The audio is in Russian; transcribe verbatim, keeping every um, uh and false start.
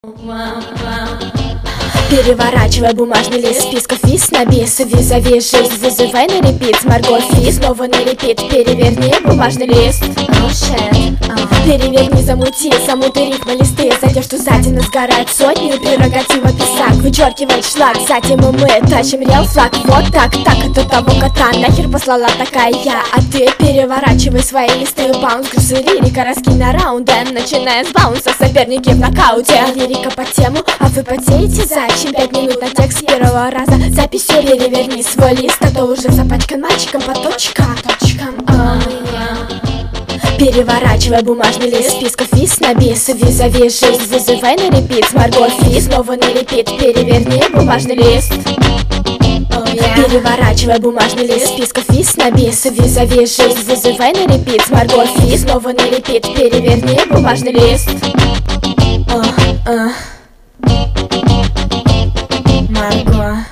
Переворачивай бумажный лист списков виз на бис. Визави жизнь, вызывай на репит. Марго Фи, снова на репит. Переверни бумажный лист. oh, shit. Oh. Переверни, замути, замуты рифмы листы. Зайдешь ту сзади, нас сгорает сотни. Прерогатива писак, вычеркивает шлак. Затем мы тащим рел флаг. Вот так, так, это того кота нахер послала такая я. А ты переворачивай свои листы. Баунс, грузы, лирика, раскинь на раунды. Начиная с баунса, соперники в нокауте. Лирика по тему, а вы потеете за чем пять минут на текст с первого раза. Записью переверни свой лист, а то уже запачкан мальчиком по точкам, точкам. Oh, yeah. Переворачивай бумажный лист списков виз на бис. Визави жизнь, вызывай на репит. Марго Фи, снова на репит. Переверни бумажный лист. oh, yeah. Переворачивай бумажный лист списков виз на бис. Визави жизнь, вызывай на репит. Марго Фи, снова на репит. Переверни бумажный лист. oh, uh. Марго